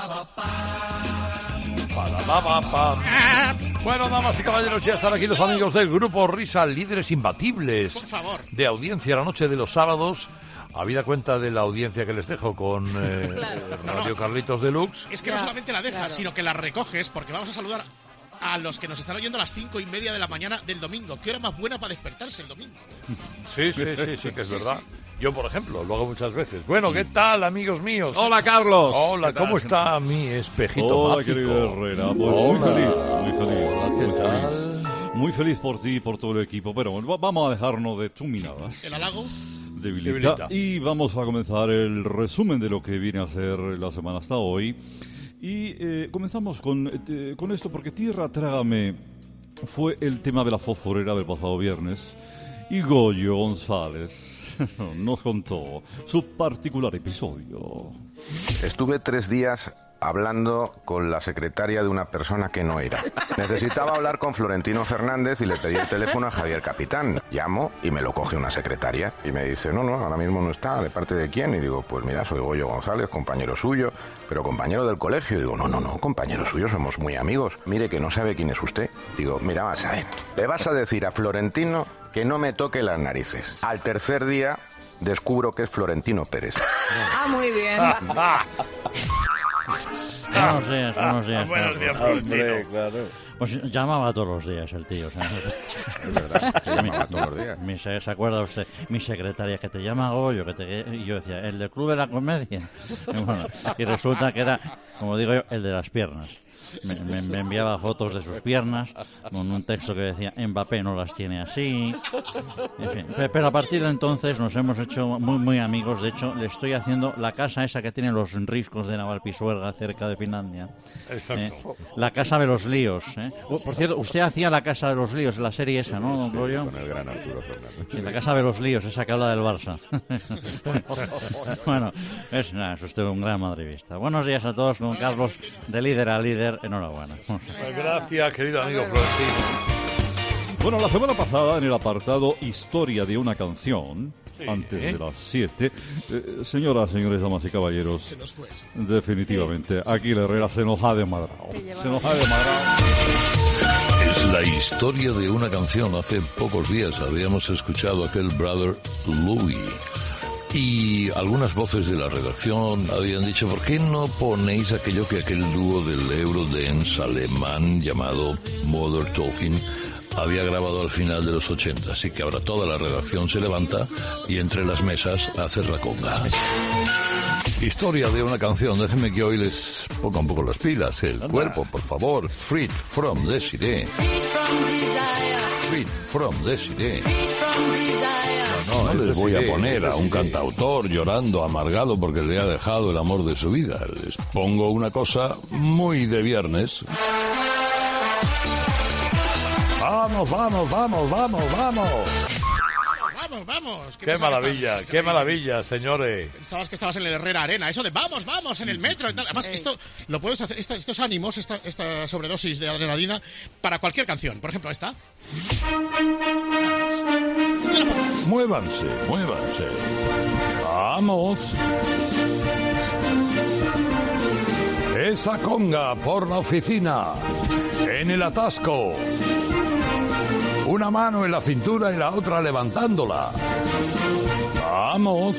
Bueno, damas y caballeros, ya están aquí los amigos del Grupo Risa, líderes imbatibles Por favor. de audiencia la noche de los sábados. Habida cuenta de la audiencia que les dejo con Radio Carlitos Deluxe. Es que no solamente la dejas, sino que la recoges, porque vamos a saludar a los que nos están oyendo a las 5:30 de la mañana del domingo. ¿Qué hora más buena para despertarse el domingo? Sí, que es verdad. Sí. Yo, por ejemplo, lo hago muchas veces. Bueno, ¿qué tal, amigos míos? Hola, Carlos. Hola, ¿cómo está mi espejito Hola, mágico? querido Herrera. Pues muy feliz. Hola, ¿qué tal? Muy feliz por ti y por todo el equipo. Pero bueno, vamos a dejarnos de tu miradas. ¿El halago? Debilita. Y vamos a comenzar el resumen de lo que viene a ser la semana hasta hoy. Y comenzamos con esto, porque Tierra Trágame fue el tema de la fosforera del pasado viernes. Y Goyo González nos contó su particular episodio. Estuve 3 días hablando con la secretaria de una persona que no era. Necesitaba hablar con Florentino Fernández y le pedí el teléfono a Javier Capitán. Llamo y me lo coge una secretaria y me dice, no, ahora mismo no está, ¿de parte de quién? Y digo, pues mira, soy Goyo González, compañero suyo, pero compañero del colegio. Y digo, no, compañero suyo, somos muy amigos. Mire que no sabe quién es usted. Digo, mira, vas a ver, le vas a decir a Florentino que no me toque las narices. Al tercer día descubro que es Florentino Pérez. Ah, muy bien. Buenos días. Buenos días, Florentino. Claro. Pues llamaba todos los días el tío, ¿sabes? Es verdad, que llamaba todos los días. ¿Se acuerda usted? Mi secretaria que te llama Goyo, y yo decía, ¿el del Club de la Comedia? Y resulta que era, como digo yo, el de las piernas. Me enviaba fotos de sus piernas con un texto que decía Mbappé no las tiene así, en fin. Pero a partir de entonces nos hemos hecho muy amigos. De hecho, le estoy haciendo la casa esa que tiene los riscos de Navalpisuerga cerca de Finlandia. Exacto. La casa de los líos. Por cierto, usted hacía la casa de los líos en la serie esa, ¿no, don Goyo? Con el gran Arturo Fernández. Sí, la casa de los líos, esa que habla del Barça. Bueno, es usted un gran madridista. Buenos días a todos, don Carlos, de líder a líder. Enhorabuena. Gracias, querido amigo Florentino. Bueno, la semana pasada, en el apartado Historia de una canción, antes de las 7, señoras, señores, damas y caballeros, Se nos fue. definitivamente, aquí la Herrera se nos ha desmadrado. Es la historia de una canción. Hace pocos días habíamos escuchado aquel Brother Louie. Y algunas voces de la redacción habían dicho, ¿por qué no ponéis aquel dúo del Eurodance alemán llamado Modern Talking había grabado al final de los 80? Así que ahora toda la redacción se levanta y entre las mesas hace la conga. Historia de una canción. Déjenme que hoy les ponga un poco las pilas. El cuerpo, por favor. Freed from Desiree. Freed from Desiree. No les voy a poner a un cantautor llorando amargado porque le ha dejado el amor de su vida. Les pongo una cosa muy de viernes. Vamos. Vamos. Qué maravilla, señores. Pensabas que estabas en el Herrera Arena. Eso de vamos en el metro y tal. Además, esto lo puedes hacer, estos ánimos, esta sobredosis de adrenalina para cualquier canción. Por ejemplo, esta. Muévanse. Vamos. Esa conga por la oficina. En el atasco. Una mano en la cintura y la otra levantándola. Vamos.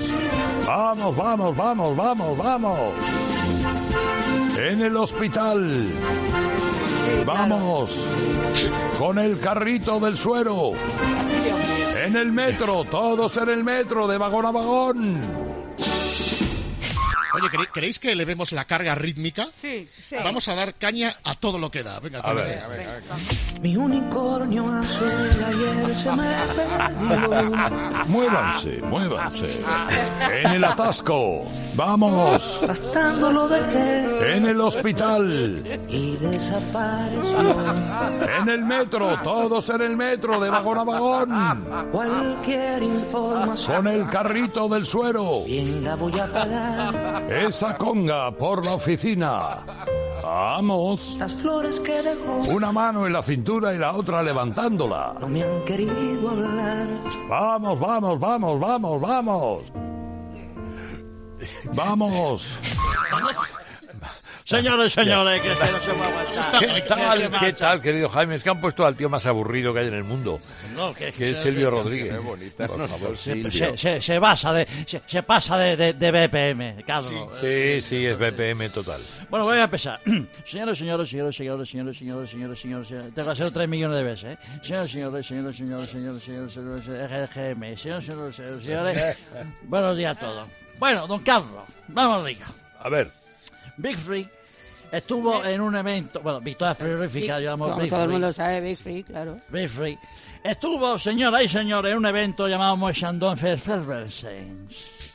En el hospital. Vamos. Con el carrito del suero. En el metro, todos en el metro, de vagón a vagón. Oye, ¿queréis que elevemos la carga rítmica? Sí. Vamos a dar caña a todo lo que da. Venga, A ver. Mi unicornio azul ayer se me perdió. Muévanse. En el atasco. Vamos. Bastando lo dejé En el hospital. y desapareció. En el metro, todos en el metro, de vagón a vagón. Cualquier información Con el carrito del suero. bien la voy a pagar. Esa conga por la oficina. Vamos. Las flores que dejó Una mano en la cintura y la otra levantándola. no me han querido hablar. Vamos. Señores, que no se mueva esta. ¿Qué tal, querido Jaime? Es que han puesto al tío más aburrido que hay en el mundo, No, que es Silvio Rodríguez. Qué bonita. Por favor. Se pasa de BPM, Carlos. Sí, es BPM total. Bueno, voy a empezar. Señores, tengo que hacerlo 3 millones de veces, ¿eh? Señores, RGM, señores. Buenos días a todos. Bueno, don Carlos, vamos al lío. A ver. Big Free estuvo en un evento, bueno, Victoria Frigorífica, llamamos Big Todo Free. el mundo sabe Big Free, claro. Big Free. Estuvo, señoras y señores, en un evento llamado Moixandón Ferversens.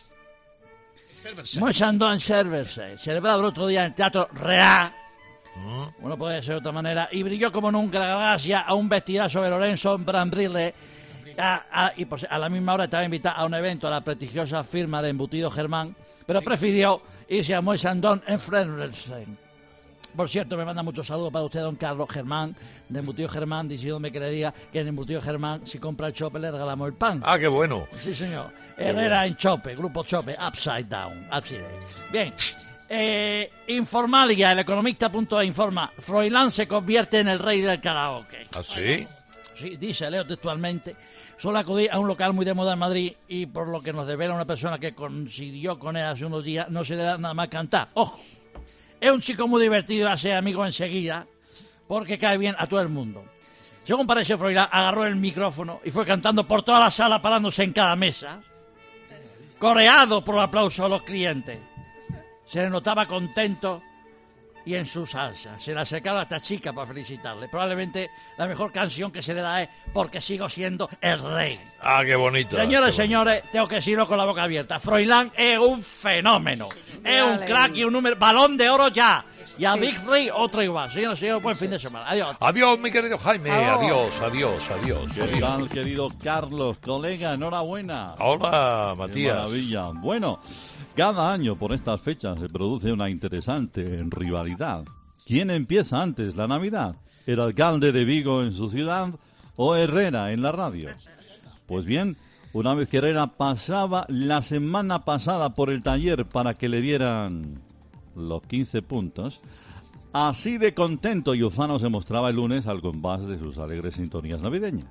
Moixandón Ferversens, celebrado el otro día en el Teatro Real. Bueno, puede ser de otra manera. Y brilló como nunca gracias a un vestidazo de Lorenzo Brambrile. Y a la misma hora estaba invitada a un evento a la prestigiosa firma de embutido Germán, pero prefirió irse a Moixandón en Ferversens. Por cierto, me manda muchos saludos para usted, don Carlos Germán, de Embutido Germán, diciéndome que le diga que en Embutido Germán, si compra el chope, le regalamos el pan. Ah, qué bueno. Sí, señor. Herrera en chope, grupo chope, upside down. Bien. Informalia, el economista.es informa, Froilán se convierte en el rey del karaoke. ¿Ah, sí? Sí, dice, leo textualmente, solo acudí a un local muy de moda en Madrid y por lo que nos devela una persona que coincidió con él hace unos días, no se le da nada más cantar. ¡Ojo! Es un chico muy divertido, hace amigos enseguida, porque cae bien a todo el mundo. Según parece, Froilán agarró el micrófono y fue cantando por toda la sala, parándose en cada mesa, coreado por el aplauso de los clientes. Se le notaba contento y en su salsa. Se le acercaba a esta chica para felicitarle. Probablemente la mejor canción que se le da es Porque sigo siendo el rey. Ah, qué bonito. Señores, tengo que decirlo con la boca abierta. Froilán es un fenómeno. Es un crack y un número. Balón de oro ya. Y a Big Free otro igual. Señores, buen fin de semana. Adiós. Adiós, mi querido Jaime. Adiós. ¿Qué tal, querido Carlos? Colega, enhorabuena. Hola, Matías. Qué maravilla. Bueno, cada año por estas fechas se produce una interesante rivalidad. ¿Quién empieza antes la Navidad? ¿El alcalde de Vigo en su ciudad o Herrera en la radio? Pues bien, una vez que Herrera pasaba la semana pasada por el taller para que le dieran los 15 puntos, así de contento y ufano se mostraba el lunes al compás de sus alegres sintonías navideñas.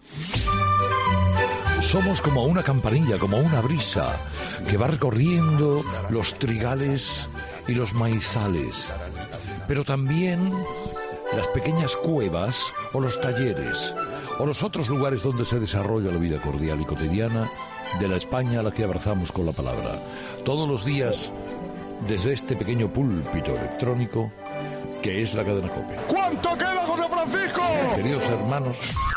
Somos como una campanilla, como una brisa que va recorriendo los trigales y los maizales, pero también las pequeñas cuevas o los talleres o los otros lugares donde se desarrolla la vida cordial y cotidiana de la España a la que abrazamos con la palabra. Todos los días desde este pequeño púlpito electrónico que es la cadena COPE. ¿Cuánto queda, José Francisco? Queridos hermanos,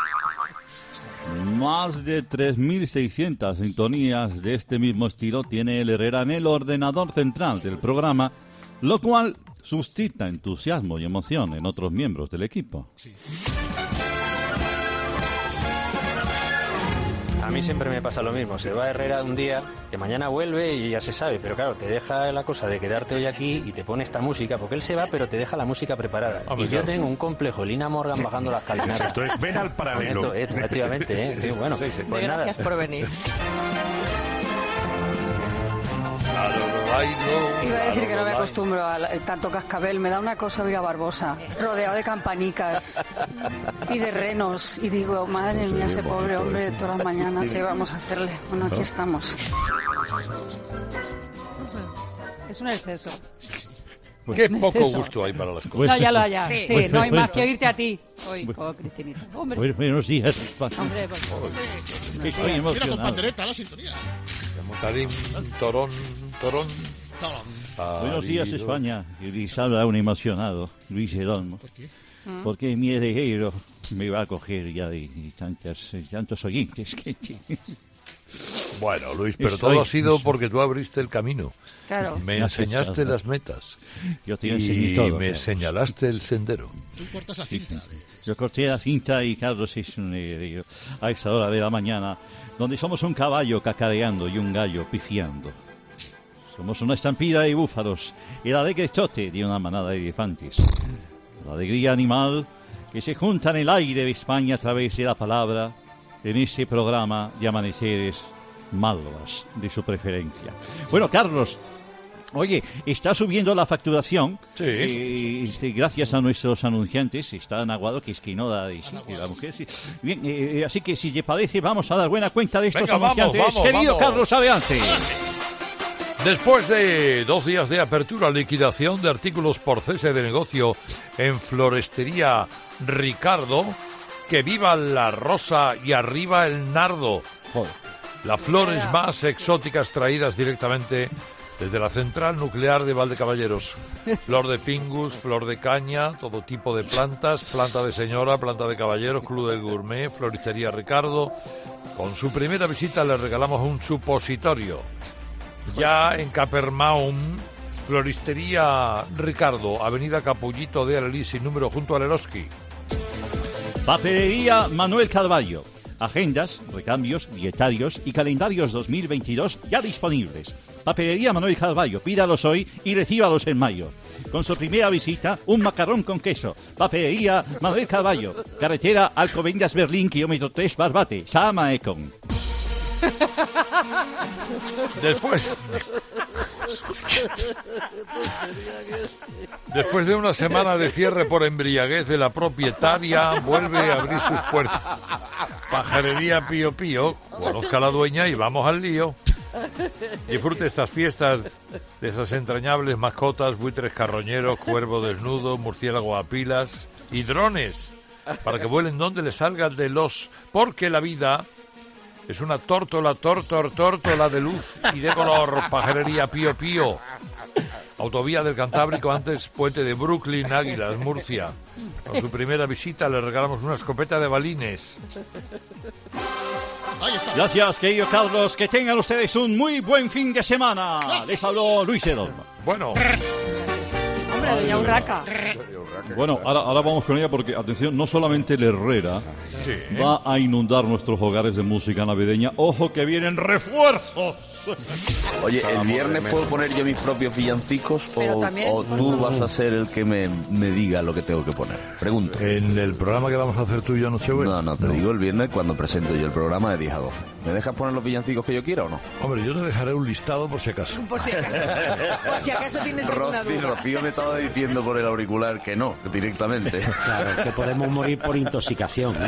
más de 3.600 sintonías de este mismo estilo tiene el Herrera en el ordenador central del programa, lo cual suscita entusiasmo y emoción en otros miembros del equipo. A mí siempre me pasa lo mismo, se va Herrera un día, que mañana vuelve y ya se sabe, pero claro, te deja la cosa de quedarte hoy aquí y te pone esta música, porque él se va, pero te deja la música preparada. Hombre, y yo tengo un complejo, Lina Morgan bajando las escalinatas. Esto es, ven al paralelo. Esto es, efectivamente, ¿eh? Sí, bueno, pues nada. Gracias por venir. Iba a decir que no me acostumbro a tanto cascabel, me da una cosa ir a Barbosa, rodeado de campanicas y de renos, y digo, madre mía, ese pobre hombre todas las mañanas, ¿qué vamos a hacerle? Bueno, aquí estamos. Es un exceso. Qué poco gusto hay para las cosas. No, ya. Sí, no hay más que oírte a ti. Hoy, Cristinita. Hombre. Buenos días. Hombre, por favor. Estoy Mira, con emocionado. pandereta la sintonía. Tarín, torón. Buenos días, España. Y les habla un emocionado, Luis Edolmo. ¿Por qué? Porque mi heredero me va a coger ya de tantos oyentes. Bueno, Luis, pero todo ha sido porque tú abriste el camino. Claro. Me enseñaste las metas. Yo te enseñé todo. Me señalaste el sendero. Tú cortas la cinta. Yo corté la cinta y Carlos es un heredero a esa hora de la mañana, donde somos un caballo cacareando y un gallo pifiando. Somos una estampida de búfalos, el alegre trote de una manada de elefantes. La alegría animal que se junta en el aire de España a través de la palabra en ese programa de amaneceres malvas de su preferencia. Bueno, Carlos, Oye, está subiendo la facturación. Sí. Gracias a nuestros anunciantes. Está Naguado, que es que no da de sí, la mujer. Sí. Bien, así que si te parece, vamos a dar buena cuenta de estos Venga, anunciantes. vamos, Querido Carlos Aveante. Después de 2 días de apertura, liquidación de artículos por cese de negocio en Florestería Ricardo, que viva la rosa y arriba el nardo. Joder. Las flores más exóticas traídas directamente desde la central nuclear de Valdecaballeros. Flor de pingus, flor de caña, todo tipo de plantas, planta de señora, planta de caballeros, club de gourmet, Floristería Ricardo. Con su primera visita le regalamos un supositorio. Ya en Capernaum, Floristería Ricardo, Avenida Capullito de Alalí, sin número, junto al Eroski. Papelería Manuel Carballo. Agendas, recambios, dietarios y calendarios 2022 ya disponibles. Papelería Manuel Carballo, pídalos hoy y recíbalos en mayo. Con su primera visita, un macarrón con queso. Papelería Manuel Carballo, carretera Alcobendas Berlín, kilómetro 3, Barbate, Sama Econ. Después de una semana de cierre por embriaguez de la propietaria, vuelve a abrir sus puertas. Pajarería Pío Pío, conozca a la dueña y vamos al lío. Disfrute estas fiestas de esas entrañables mascotas, buitres carroñeros, cuervo desnudo, murciélago a pilas y drones, para que vuelen donde les salga de los... Porque la vida es una tórtola de luz y de color. Pajarería Pío Pío. Autovía del Cantábrico, antes puente de Brooklyn, Águilas, Murcia. Con su primera visita le regalamos una escopeta de balines. Ahí está. Gracias, querido Carlos. Que tengan ustedes un muy buen fin de semana. Les habló Luis Herón. Bueno. Hombre, doña Urraca. Bueno, ahora vamos con ella porque, atención, no solamente el Herrera Sí. va a inundar nuestros hogares de música navideña. ¡Ojo que vienen refuerzos! Oye, ¿el viernes puedo poner yo mis propios villancicos Pero también- o tú vas a ser el que me diga lo que tengo que poner? Pregunto. En el programa que vamos a hacer tú y yo Nochebuena. No, te digo el viernes cuando presento yo el programa de 10 a 12. ¿Me dejas poner los villancicos que yo quiera o no? Hombre, yo te dejaré un listado por si acaso. Por si acaso. Por si acaso tienes alguna duda. Rocío me estaba diciendo por el auricular que no, directamente. Claro, que podemos morir por intoxicación.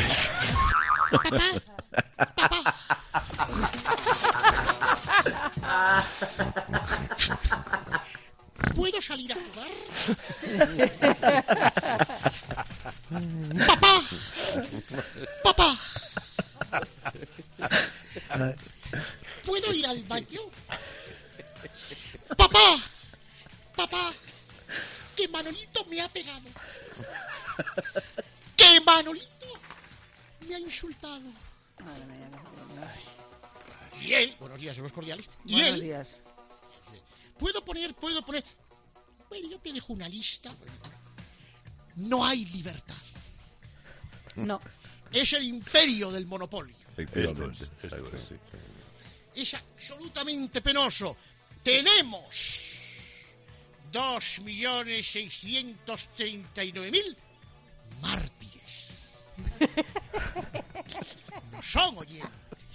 ¿Puedo salir a jugar? ¡Papá! ¡Papá! ¿Puedo ir al baño? ¡Papá! ¡Papá! ¡Que Manolito me ha pegado! ¡Que Manolito me ha insultado! Y él, buenos días, somos cordiales. Y Buenos él, días. ¿Puedo poner? Bueno, yo te dejo una lista. No hay libertad. No. Es el imperio del monopolio. Esto es. Es absolutamente penoso. Tenemos 2.639.000 mártires. No son oyentes.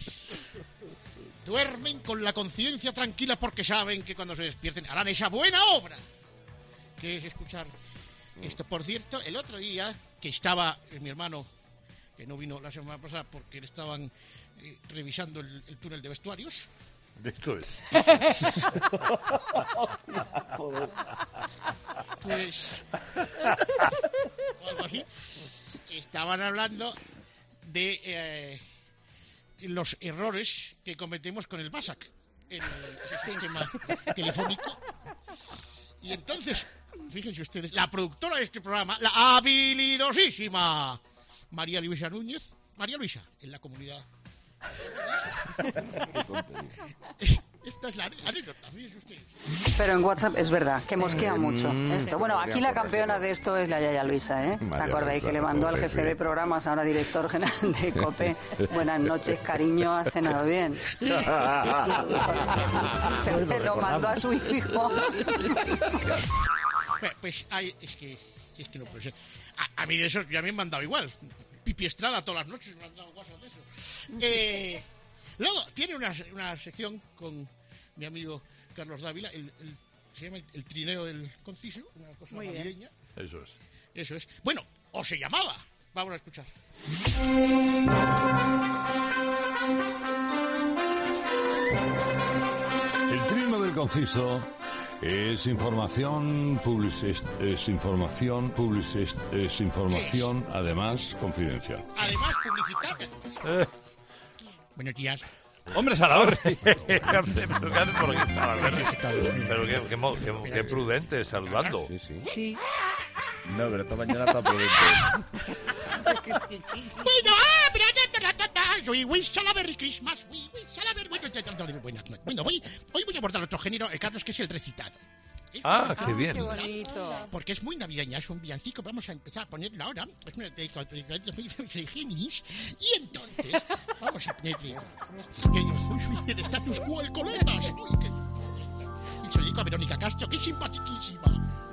Duermen con la conciencia tranquila porque saben que cuando se despierten harán esa buena obra, que es escuchar esto. Por cierto, el otro día que estaba mi hermano, que no vino la semana pasada porque le estaban revisando el túnel de vestuarios. Esto es. Pues algo así. Estaban hablando de los errores que cometemos con el BASAC, el sistema telefónico. Y entonces, fíjense ustedes, la productora de este programa, la habilidosísima María Luisa Núñez, María Luisa, en la comunidad. Esta es la anécdota, fíjense ustedes. Pero en WhatsApp es verdad, que mosquea mucho esto. Bueno, aquí la campeona de esto es la Yaya Luisa, ¿eh? ¿Te acordáis que le mandó al jefe de programas, ahora director general de COPE? Buenas noches, cariño, ha cenado bien. Se lo mandó a su hijo. Pues es que no puede ser. A mí de esos ya me han mandado igual. Pipi Estrada todas las noches me han dado WhatsApp de eso. Luego tiene una sección con mi amigo Carlos Dávila, el que se llama El trineo del conciso, una cosa Muy bien. navideña. Eso es. Eso es. Bueno, o se llamaba. Vamos a escuchar. El trino del conciso es información, es información, además confidencial. Además, publicitaria. Buenos días. Hombre, Salvador. Pero ¿qué haces por aquí, Salvador? Pero qué prudente, saludando. Sí. No, pero esta mañana está prudente. Bueno, pero soy Wish Salaberry Christmas. Wish Salaberry. Bueno, hoy voy a abordar otro género, Carlos, que es el recitado. Qué bien. Qué bonito. Porque es muy navideña, es un villancico. Vamos a empezar a ponerlo ahora. Es una de Géminis. Y entonces vamos a ponerle de status quo el coletas. Y se lo digo a Verónica Castro, que es simpaticísima.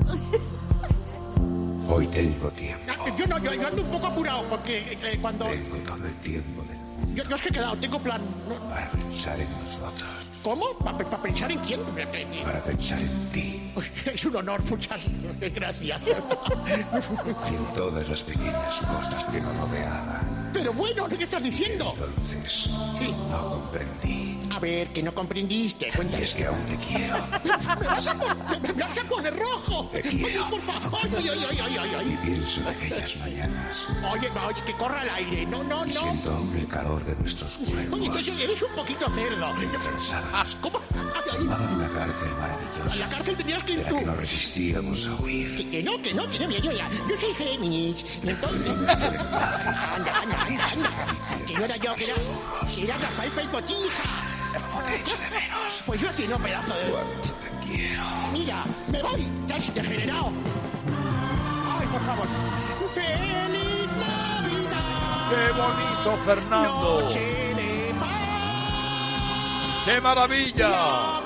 Hoy tengo tiempo. Yo ando un poco apurado porque cuando... Tengo todo el tiempo Yo es que he quedado, tengo plan. para pensar en nosotros. ¿Cómo? ¿Para pensar en quién? Para pensar en ti. Es un honor, muchas gracias. Y en todas las pequeñas cosas que nos rodeaban. Pero bueno, ¿qué estás diciendo? Entonces, no comprendí. A ver, que no comprendiste, Y cuéntame. es que aún te quiero. ¡Me vas a poner rojo! Te quiero. Oye, por favor. Ay. Y pienso de aquellas mañanas. Oye, que corra el aire. No. Y siento aún el calor de nuestros cuerpos. Oye, que eres un poquito cerdo. Cansadas. ¿Cómo? Formaban una cárcel maravillosa. A la cárcel tendrías que De ir la tú. que no resistíamos a huir. Que no, mira, yo soy Géminis. Y entonces... Anda. Que no era yo, que era Rafael Pelpotija. Te echo de menos. Pues yo a ti no, pedazo de... Cuánto te quiero. Mira, me voy. Ya has degenerado. Ay, por favor. ¡Feliz Navidad! ¡Qué bonito, Fernando! Noche de paz. ¡Qué maravilla!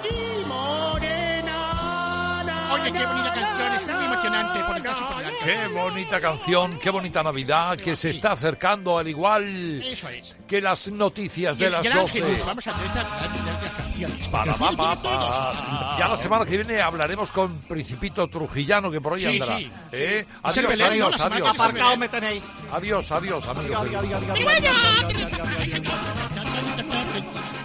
Oye, qué bonita canción, es muy emocionante por el caso y por delante. ¡Qué bonita canción! ¡Qué bonita Navidad! Que se está acercando al igual Eso es. que las noticias de las Gran 12. Jesús, vamos a hacer estas canciones. Ya la semana que viene hablaremos con Principito Trujillano, que por hoy Sí, andará. sí. Adiós, Belén, ¿no? adiós, La semana adiós. que viene. Aparcado me tenéis. Adiós, amigos. Pero bueno.